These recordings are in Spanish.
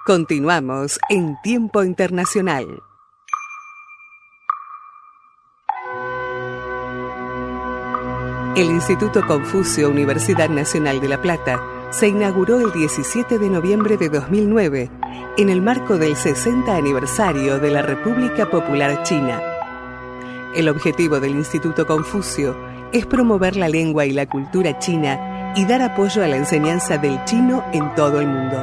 Continuamos en Tiempo Internacional. El Instituto Confucio Universidad Nacional de La Plata se inauguró el 17 de noviembre de 2009 en el marco del 60 aniversario de la República Popular China. El objetivo del Instituto Confucio es promover la lengua y la cultura china y dar apoyo a la enseñanza del chino en todo el mundo.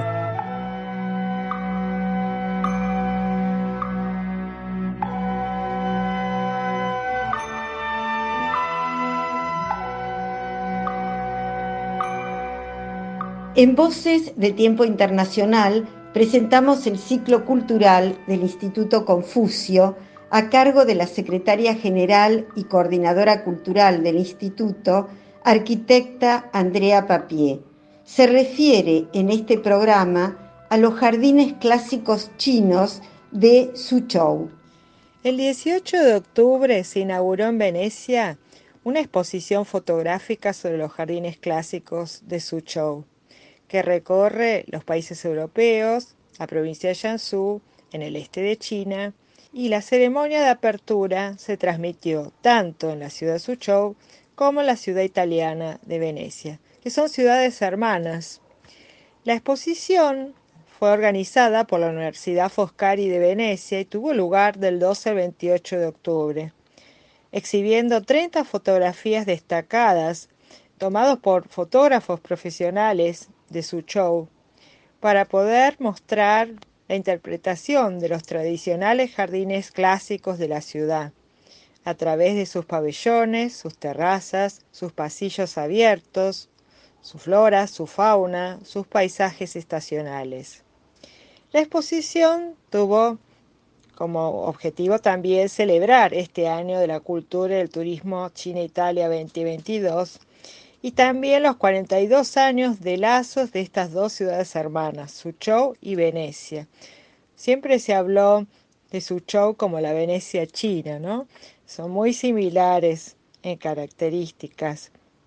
En Voces de Tiempo Internacional presentamos el ciclo cultural del Instituto Confucio a cargo de la Secretaria General y Coordinadora Cultural del Instituto, arquitecta Andrea Papié. Se refiere en este programa a los jardines clásicos chinos de Suzhou. El 18 de octubre se inauguró en Venecia una exposición fotográfica sobre los jardines clásicos de Suzhou, que recorre los países europeos, la provincia de Jiangsu, en el este de China, y la ceremonia de apertura se transmitió tanto en la ciudad de Suzhou como en la ciudad italiana de Venecia, que son ciudades hermanas. La exposición fue organizada por la Universidad Foscari de Venecia y tuvo lugar del 12 al 28 de octubre, exhibiendo 30 fotografías destacadas tomados por fotógrafos profesionales de Suzhou para poder mostrar la interpretación de los tradicionales jardines clásicos de la ciudad a través de sus pabellones, sus terrazas, sus pasillos abiertos, su flora, su fauna, sus paisajes estacionales. La exposición tuvo como objetivo también celebrar este año de la cultura y el turismo China-Italia 2022 y también los 42 años de lazos de estas dos ciudades hermanas, Suzhou y Venecia. Siempre se habló de Suzhou como la Venecia china, ¿no? Son muy similares en características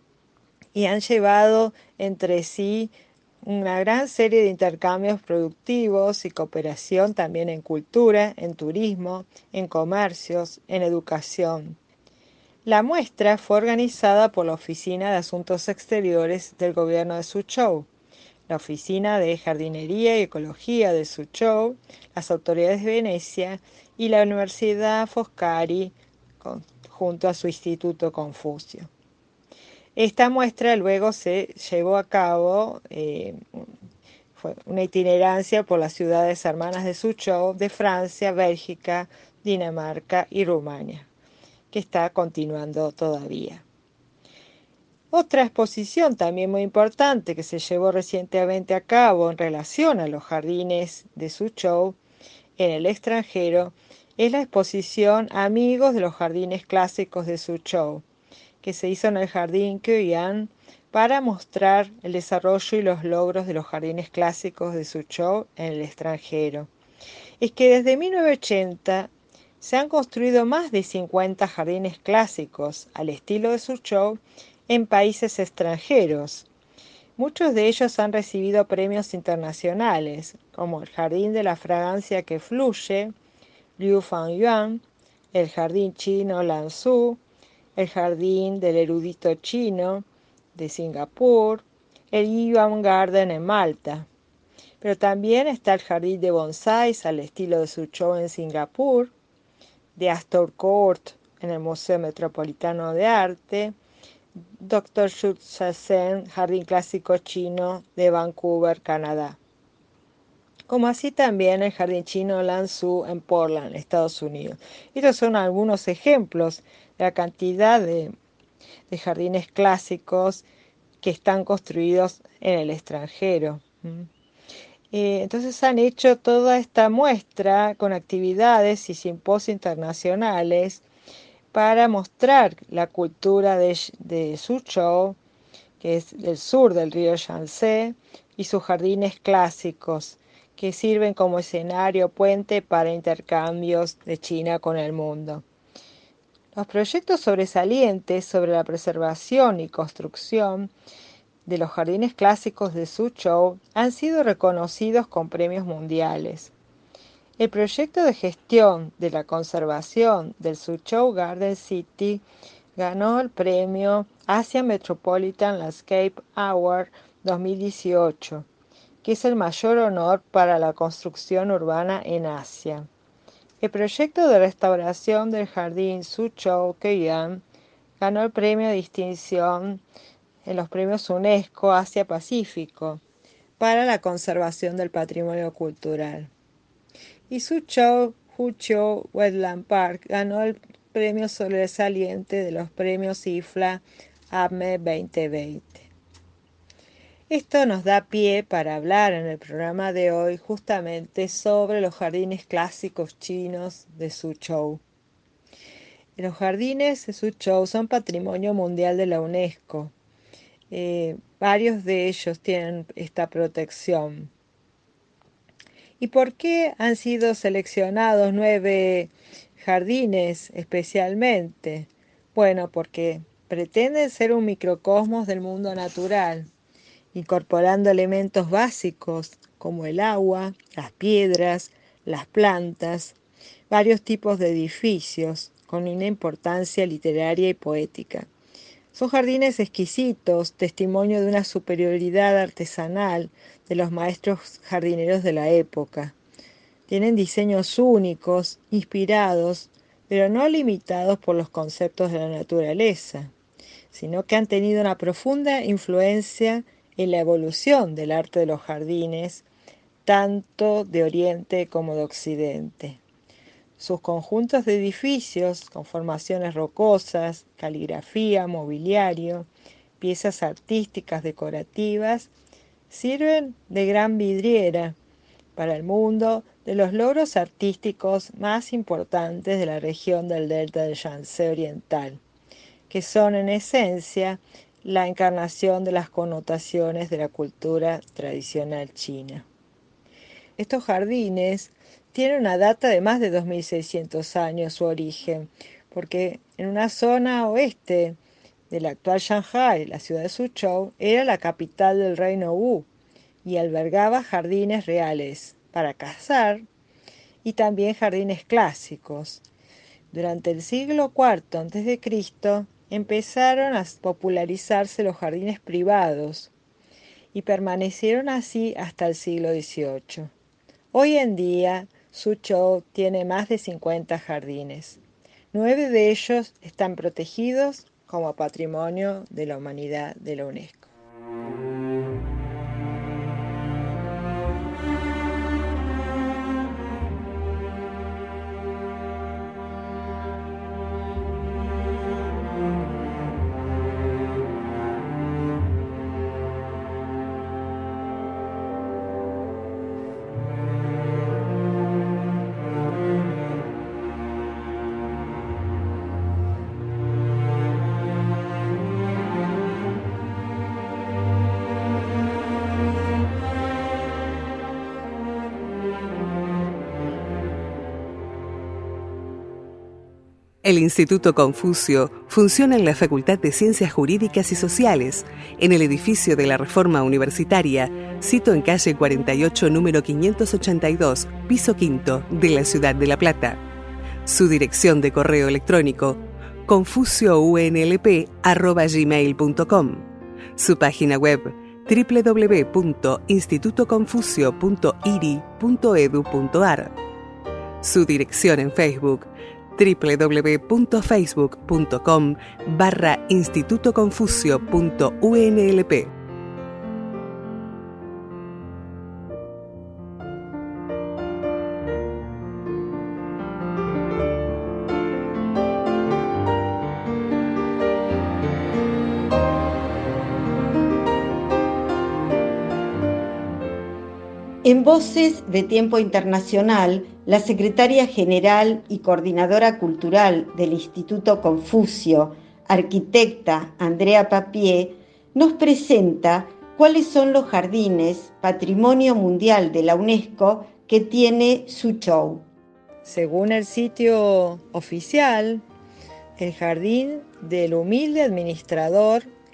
y han llevado entre sí una gran serie de intercambios productivos y cooperación también en cultura, en turismo, en comercios, en educación. La muestra fue organizada por la Oficina de Asuntos Exteriores del Gobierno de Suzhou, la Oficina de Jardinería y Ecología de Suzhou, las autoridades de Venecia y la Universidad Foscari junto a su Instituto Confucio. Esta muestra luego se llevó a cabo, fue una itinerancia por las ciudades hermanas de Suzhou, de Francia, Bélgica, Dinamarca y Rumania, que está continuando todavía. Otra exposición también muy importante que se llevó recientemente a cabo en relación a los jardines de Suzhou en el extranjero es la exposición Amigos de los Jardines Clásicos de Suzhou, que se hizo en el Jardín Quoyuan para mostrar el desarrollo y los logros de los jardines clásicos de Suzhou en el extranjero. Es que desde 1980 se han construido más de 50 jardines clásicos al estilo de Suzhou en países extranjeros. Muchos de ellos han recibido premios internacionales, como el Jardín de la Fragancia que Fluye, Liu Fangyuan, el Jardín Chino Lanzhou, el Jardín del Erudito Chino de Singapur, el Yuan Garden en Malta. Pero también está el Jardín de Bonsáis al estilo de Suzhou en Singapur, de Astor Court en el Museo Metropolitano de Arte, Dr. Xu Shasen, Jardín Clásico Chino de Vancouver, Canadá. Como así también el Jardín Chino Lanzhou en Portland, Estados Unidos. Estos son algunos ejemplos de la cantidad de jardines clásicos que están construidos en el extranjero. Entonces han hecho toda esta muestra con actividades y simposios internacionales para mostrar la cultura de Suzhou, que es del sur del río Yangtze, y sus jardines clásicos, que sirven como escenario puente para intercambios de China con el mundo. Los proyectos sobresalientes sobre la preservación y construcción de los jardines clásicos de Suzhou han sido reconocidos con premios mundiales. El proyecto de gestión de la conservación del Suzhou Garden City ganó el premio Asian Metropolitan Landscape Award 2018, que es el mayor honor para la construcción urbana en Asia. El proyecto de restauración del jardín Suzhou Keian ganó el premio de distinción en los premios UNESCO Asia-Pacífico para la conservación del patrimonio cultural. Y Suzhou Huqiu Wetland Park ganó el premio sobresaliente de los premios IFLA APME 2020. Esto nos da pie para hablar en el programa de hoy justamente sobre los jardines clásicos chinos de Suzhou. Los jardines de Suzhou son Patrimonio Mundial de la UNESCO. Varios de ellos tienen esta protección. ¿Y por qué han sido seleccionados 9 jardines especialmente? Bueno, porque pretenden ser un microcosmos del mundo natural, incorporando elementos básicos como el agua, las piedras, las plantas, varios tipos de edificios con una importancia literaria y poética. Son jardines exquisitos, testimonio de una superioridad artesanal de los maestros jardineros de la época. Tienen diseños únicos, inspirados, pero no limitados por los conceptos de la naturaleza, sino que han tenido una profunda influencia en la evolución del arte de los jardines, tanto de Oriente como de Occidente. Sus conjuntos de edificios con formaciones rocosas, caligrafía, mobiliario, piezas artísticas decorativas, sirven de gran vidriera para el mundo de los logros artísticos más importantes de la región del delta del Yangtze oriental, que son en esencia la encarnación de las connotaciones de la cultura tradicional china. Estos jardines tienen una data de más de 2600 años su origen, porque en una zona oeste de la actual Shanghái, la ciudad de Suzhou, era la capital del reino Wu y albergaba jardines reales para cazar y también jardines clásicos. Durante el siglo IV a.C. empezaron a popularizarse los jardines privados y permanecieron así hasta el siglo XVIII. Hoy en día, Suzhou tiene más de 50 jardines. 9 de ellos están protegidos como Patrimonio de la Humanidad de la UNESCO. El Instituto Confucio funciona en la Facultad de Ciencias Jurídicas y Sociales, en el edificio de la Reforma Universitaria, sito en calle 48, número 582, piso quinto, de la ciudad de La Plata. Su dirección de correo electrónico, confuciounlp@gmail.com. Su página web, www.institutoconfucio.iri.edu.ar. Su dirección en Facebook, www.facebook.com/institutoconfucio.unlp. En Voces de Tiempo Internacional, la secretaria general y coordinadora cultural del Instituto Confucio, arquitecta Andrea Papié, nos presenta cuáles son los jardines Patrimonio Mundial de la UNESCO que tiene Suzhou. Según el sitio oficial, el jardín del humilde administrador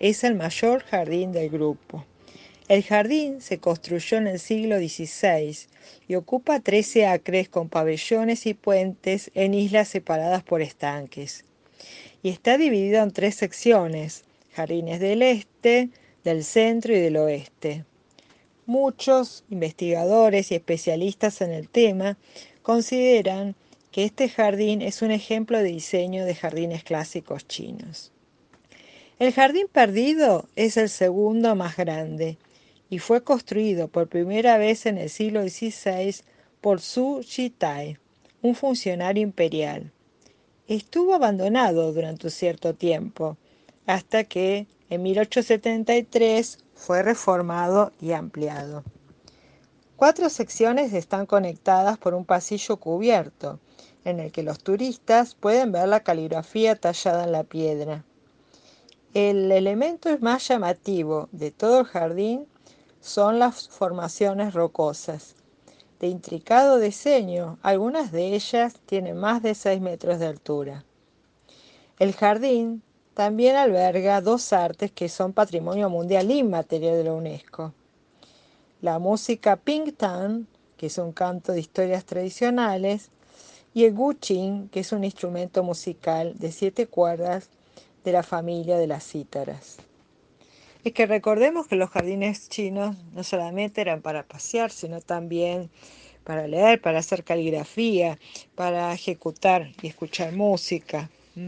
es el mayor jardín del grupo. El jardín se construyó en el siglo XVI y ocupa 13 acres con pabellones y puentes en islas separadas por estanques. Y está dividido en 3 secciones: jardines del este, del centro y del oeste. Muchos investigadores y especialistas en el tema consideran que este jardín es un ejemplo de diseño de jardines clásicos chinos. El jardín perdido es el segundo más grande y fue construido por primera vez en el siglo XVI por Zhu Jitai, un funcionario imperial. Estuvo abandonado durante un cierto tiempo, hasta que en 1873 fue reformado y ampliado. 4 secciones están conectadas por un pasillo cubierto, en el que los turistas pueden ver la caligrafía tallada en la piedra. El elemento más llamativo de todo el jardín son las formaciones rocosas. De intricado diseño, algunas de ellas tienen más de 6 metros de altura. El jardín también alberga 2 artes que son Patrimonio Mundial Inmaterial de la UNESCO. La música Pingtan, que es un canto de historias tradicionales, y el guqin, que es un instrumento musical de 7 cuerdas de la familia de las cítaras. Es que recordemos que los jardines chinos no solamente eran para pasear, sino también para leer, para hacer caligrafía, para ejecutar y escuchar música.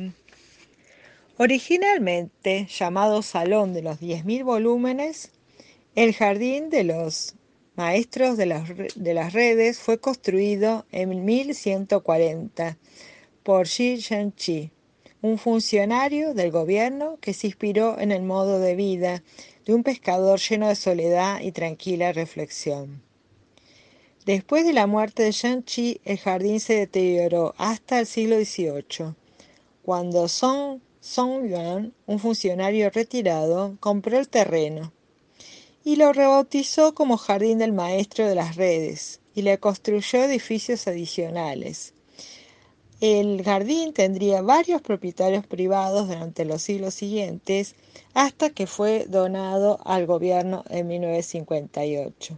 Originalmente llamado Salón de los 10.000 volúmenes, el Jardín de los Maestros de las Redes fue construido en 1140 por Shi Zhenqi, un funcionario del gobierno que se inspiró en el modo de vida de un pescador lleno de soledad y tranquila reflexión. Después de la muerte de Zhenqi, el jardín se deterioró hasta el siglo XVIII, cuando Song Songyuan, un funcionario retirado, compró el terreno y lo rebautizó como Jardín del Maestro de las Redes y le construyó edificios adicionales. El jardín tendría varios propietarios privados durante los siglos siguientes hasta que fue donado al gobierno en 1958.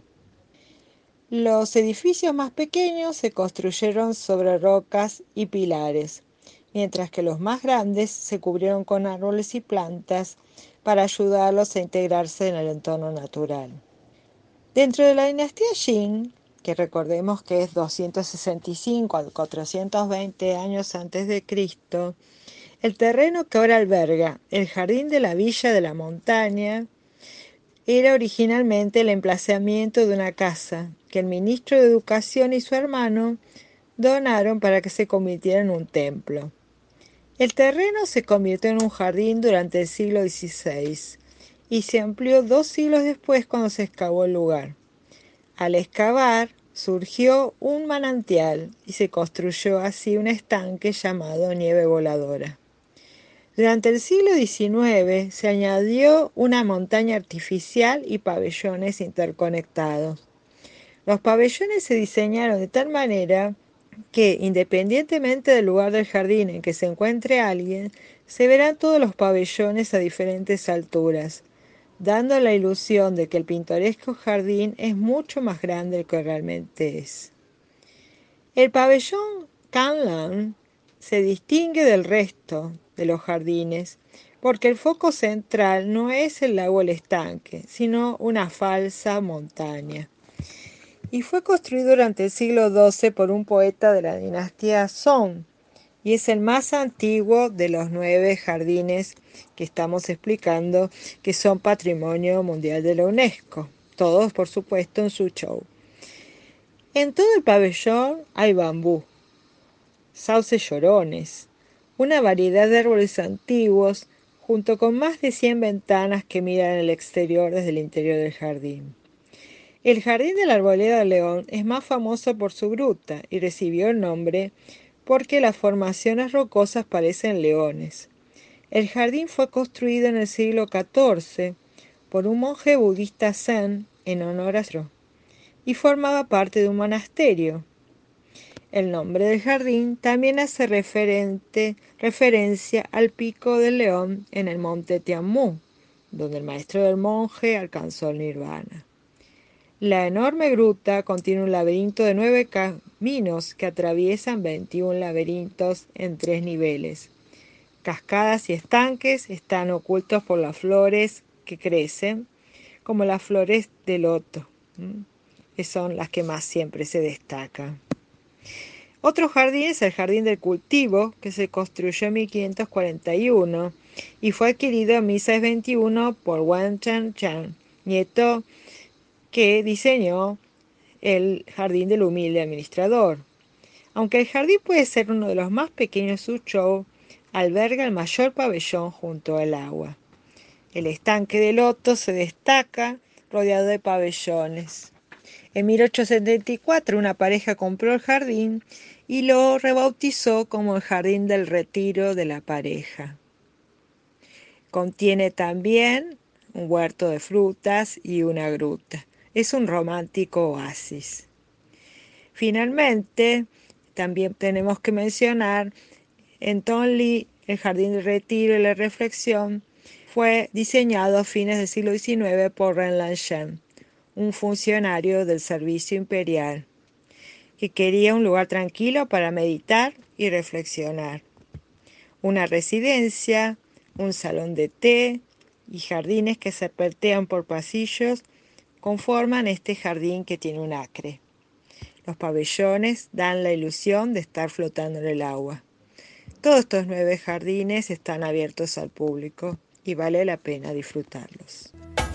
Los edificios más pequeños se construyeron sobre rocas y pilares, mientras que los más grandes se cubrieron con árboles y plantas para ayudarlos a integrarse en el entorno natural. Dentro de la dinastía Qing, que recordemos que es 265 a 420 años antes de Cristo, el terreno que ahora alberga el jardín de la Villa de la Montaña era originalmente el emplazamiento de una casa que el ministro de Educación y su hermano donaron para que se convirtiera en un templo. El terreno se convirtió en un jardín durante el siglo XVI y se amplió 2 siglos después cuando se excavó el lugar. Al excavar surgió un manantial y se construyó así un estanque llamado Nieve Voladora. Durante el siglo XIX se añadió una montaña artificial y pabellones interconectados. Los pabellones se diseñaron de tal manera que, independientemente del lugar del jardín en que se encuentre alguien, se verán todos los pabellones a diferentes alturas, dando la ilusión de que el pintoresco jardín es mucho más grande de lo que realmente es. El pabellón Canlan se distingue del resto de los jardines porque el foco central no es el lago o el estanque, sino una falsa montaña. Y fue construido durante el siglo XII por un poeta de la dinastía Song, y es el más antiguo de los 9 jardines que estamos explicando, que son Patrimonio Mundial de la UNESCO, todos por supuesto en Suzhou. En todo el pabellón hay bambú, sauces llorones, una variedad de árboles antiguos, junto con más de 100 ventanas que miran al exterior desde el interior del jardín. El Jardín de la Arboleda del León es más famoso por su gruta y recibió el nombre porque las formaciones rocosas parecen leones. El jardín fue construido en el siglo XIV por un monje budista zen en honor a Zoro y formaba parte de un monasterio. El nombre del jardín también hace referencia al pico del león en el monte Tianmu, donde el maestro del monje alcanzó el nirvana. La enorme gruta contiene un laberinto de 9 caminos que atraviesan 21 laberintos en 3 niveles. Cascadas y estanques están ocultos por las flores que crecen, como las flores de loto, que son las que más siempre se destacan. Otro jardín es el Jardín del Cultivo, que se construyó en 1541 y fue adquirido en 1621 por Wen Cheng, nieto que diseñó el Jardín del Humilde Administrador. Aunque el jardín puede ser uno de los más pequeños de Suzhou, alberga el mayor pabellón junto al agua. El estanque de loto se destaca rodeado de pabellones. En 1874 una pareja compró el jardín y lo rebautizó como el Jardín del Retiro de la pareja. Contiene también un huerto de frutas y una gruta. Es un romántico oasis. Finalmente, también tenemos que mencionar en Tonli, el Jardín del Retiro y la Reflexión fue diseñado a fines del siglo XIX por Ren Lanshan, un funcionario del servicio imperial, que quería un lugar tranquilo para meditar y reflexionar. Una residencia, un salón de té y jardines que serpentean por pasillos conforman este jardín que tiene un acre. Los pabellones dan la ilusión de estar flotando en el agua. Todos estos 9 jardines están abiertos al público y vale la pena disfrutarlos.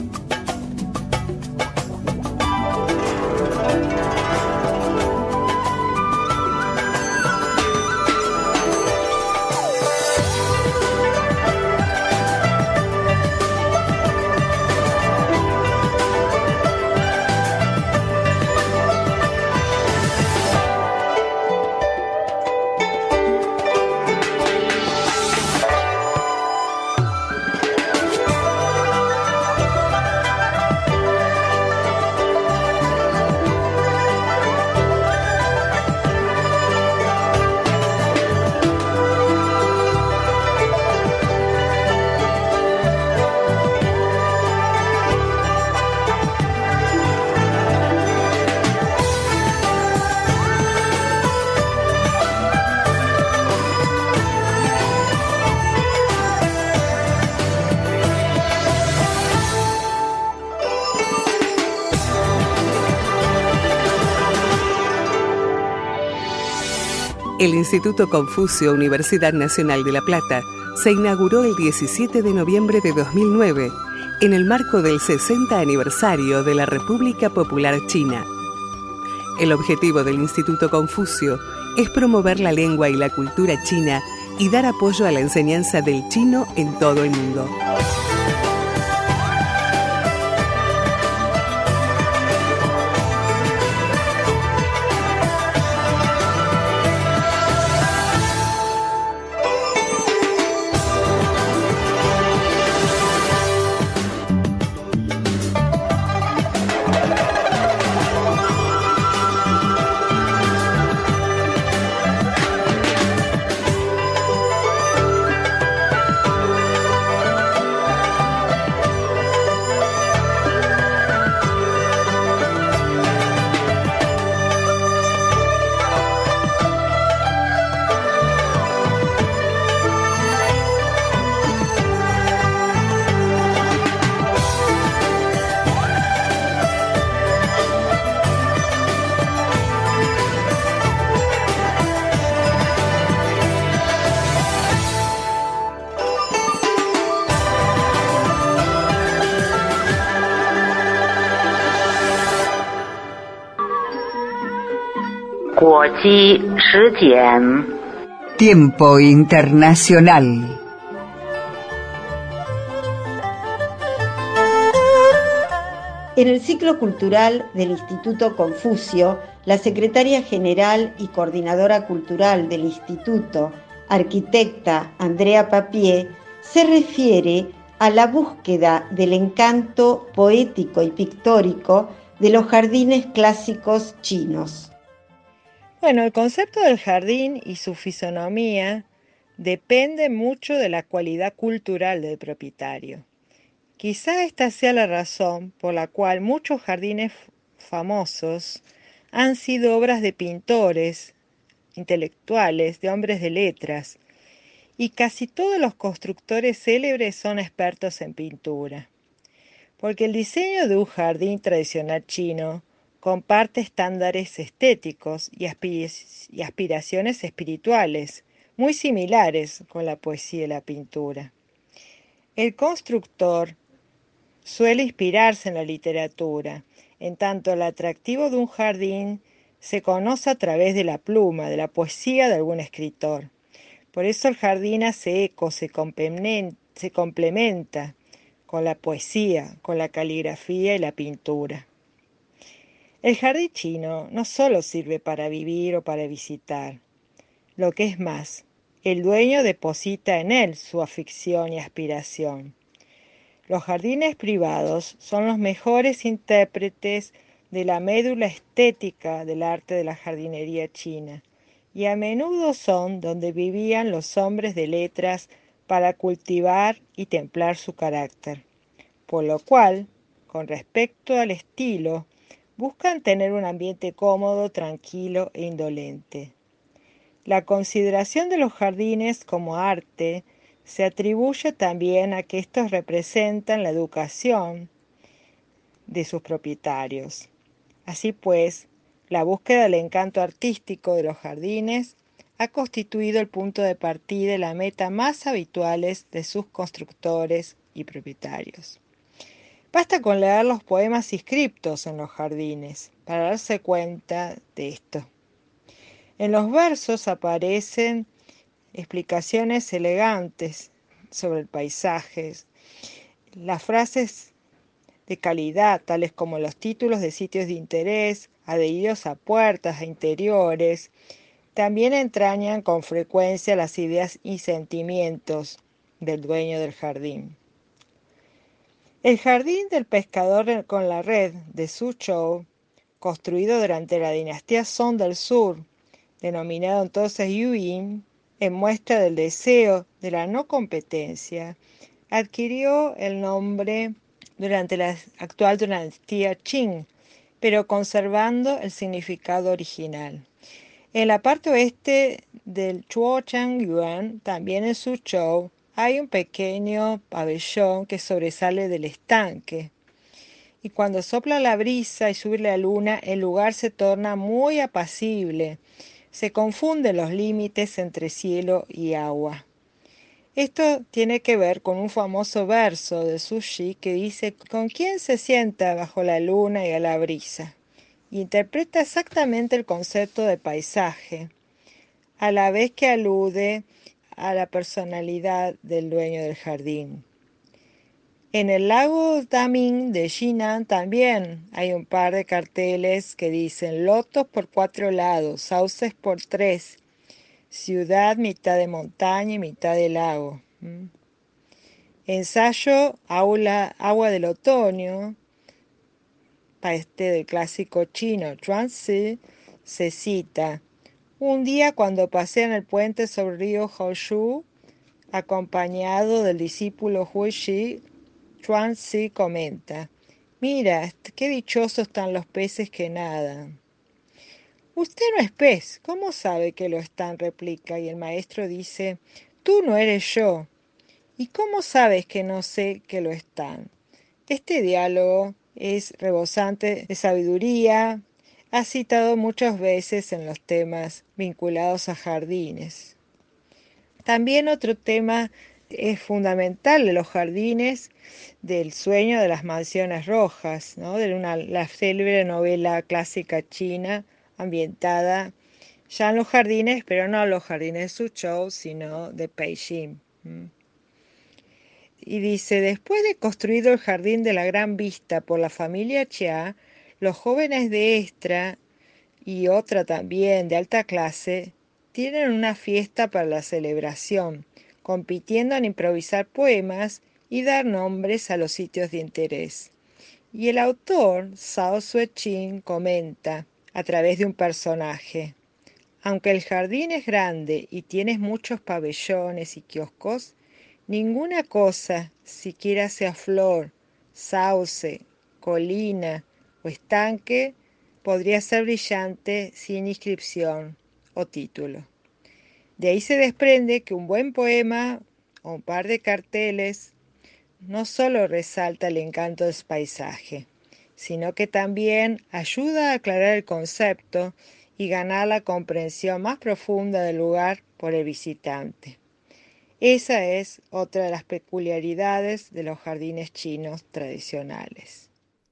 El Instituto Confucio Universidad Nacional de La Plata se inauguró el 17 de noviembre de 2009 en el marco del 60 aniversario de la República Popular China. El objetivo del Instituto Confucio es promover la lengua y la cultura china y dar apoyo a la enseñanza del chino en todo el mundo. Tiempo internacional. En el ciclo cultural del Instituto Confucio, la secretaria general y coordinadora cultural del Instituto, arquitecta Andrea Papié, se refiere a la búsqueda del encanto poético y pictórico de los jardines clásicos chinos. Bueno, el concepto del jardín y su fisonomía depende mucho de la cualidad cultural del propietario, Quizá esta sea la razón por la cual muchos jardines famosos han sido obras de pintores, intelectuales, de hombres de letras, y casi todos los constructores célebres son expertos en pintura, porque el diseño de un jardín tradicional chino comparte estándares estéticos y aspiraciones espirituales muy similares con la poesía y la pintura. El constructor suele inspirarse en la literatura, en tanto el atractivo de un jardín se conoce a través de la pluma, de la poesía de algún escritor. Por eso el jardín hace eco, se complementa con la poesía, con la caligrafía y la pintura. El jardín chino no solo sirve para vivir o para visitar, lo que es más, el dueño deposita en él su afición y aspiración. Los jardines privados son los mejores intérpretes de la médula estética del arte de la jardinería china, y a menudo son donde vivían los hombres de letras para cultivar y templar su carácter, por lo cual, con respecto al estilo, buscan tener un ambiente cómodo, tranquilo e indolente. La consideración de los jardines como arte se atribuye también a que estos representan la educación de sus propietarios. Así pues, la búsqueda del encanto artístico de los jardines ha constituido el punto de partida y la meta más habituales de sus constructores y propietarios. Basta con leer los poemas inscriptos en los jardines para darse cuenta de esto. En los versos aparecen explicaciones elegantes sobre el paisaje, las frases de calidad, tales como los títulos de sitios de interés, adheridos a puertas e interiores, también entrañan con frecuencia las ideas y sentimientos del dueño del jardín. El jardín del pescador con la red de Suzhou, construido durante la dinastía Song del Sur, denominado entonces Yuyin, en muestra del deseo de la no competencia, adquirió el nombre durante la actual dinastía Qing, pero conservando el significado original. En la parte oeste del Chuochang-yuan, también en Suzhou, hay un pequeño pabellón que sobresale del estanque. Y cuando sopla la brisa y sube la luna, el lugar se torna muy apacible. Se confunden los límites entre cielo y agua. Esto tiene que ver con un famoso verso de Zhu Xi que dice: ¿con quién se sienta bajo la luna y a la brisa? Y interpreta exactamente el concepto de paisaje, a la vez que alude a la personalidad del dueño del jardín. En el lago Daming de Jinan también hay un par de carteles que dicen: lotos por 4 lados, sauces por 3, ciudad mitad de montaña y mitad de lago. Ensayo Agua del otoño, del clásico chino Zhuangzi, se cita: un día cuando pasé en el puente sobre el río Houshu, acompañado del discípulo Huixi, Zhuangzi comenta: mira, qué dichosos están los peces que nadan. Usted no es pez, ¿cómo sabe que lo están? Replica, y el maestro dice: tú no eres yo. ¿Y cómo sabes que no sé que lo están? Este diálogo es rebosante de sabiduría, ha citado muchas veces en los temas vinculados a jardines. También otro tema es fundamental de los jardines, del sueño de las mansiones rojas, ¿no? De la célebre novela clásica china ambientada ya en los jardines, pero no en los jardines de Suzhou, sino de Beijing. Y dice: después de construido el jardín de la Gran Vista por la familia Chia, los jóvenes de esta y otra también de alta clase tienen una fiesta para la celebración, compitiendo en improvisar poemas y dar nombres a los sitios de interés. Y el autor, Zhao Xueqin, comenta a través de un personaje: aunque el jardín es grande y tienes muchos pabellones y kioscos, Ninguna cosa, siquiera sea flor, sauce, colina o estanque, podría ser brillante sin inscripción o título. De ahí se desprende que un buen poema o un par de carteles no solo resalta el encanto del paisaje, sino que también ayuda a aclarar el concepto y ganar la comprensión más profunda del lugar por el visitante. Esa es otra de las peculiaridades de los jardines chinos tradicionales.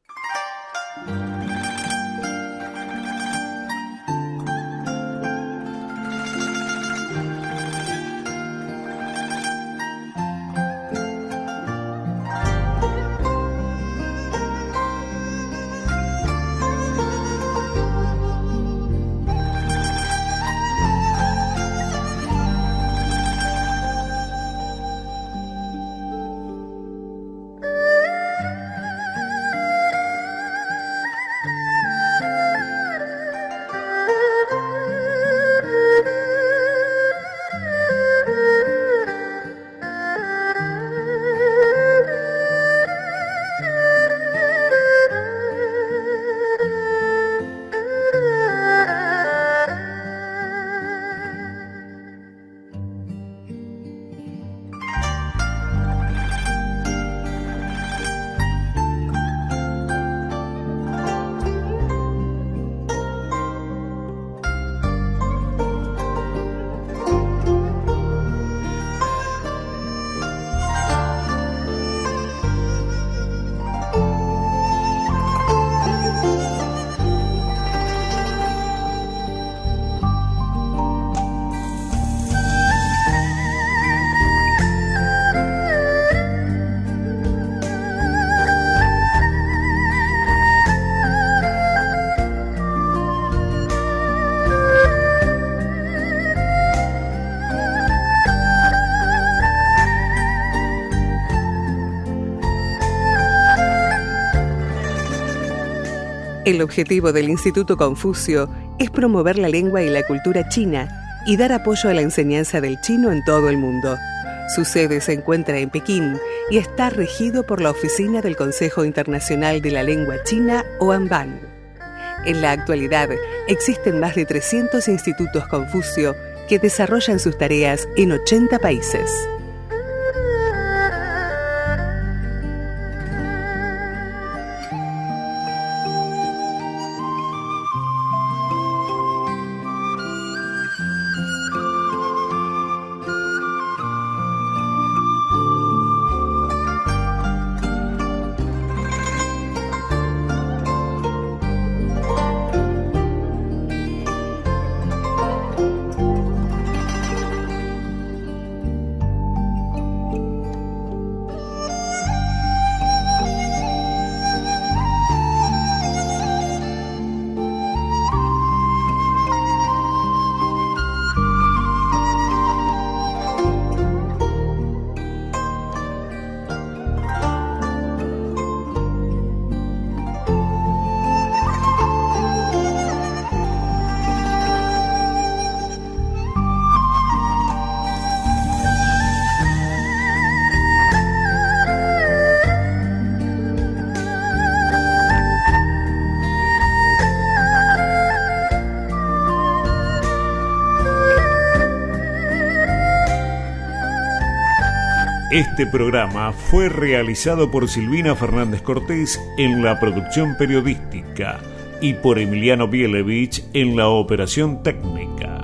El objetivo del Instituto Confucio es promover la lengua y la cultura china y dar apoyo a la enseñanza del chino en todo el mundo. Su sede se encuentra en Pekín y está regido por la Oficina del Consejo Internacional de la Lengua China, OANBAN. En la actualidad, existen más de 300 institutos Confucio que desarrollan sus tareas en 80 países. Este programa fue realizado por Silvina Fernández Cortés en la producción periodística y por Emiliano Bielevich en la operación técnica.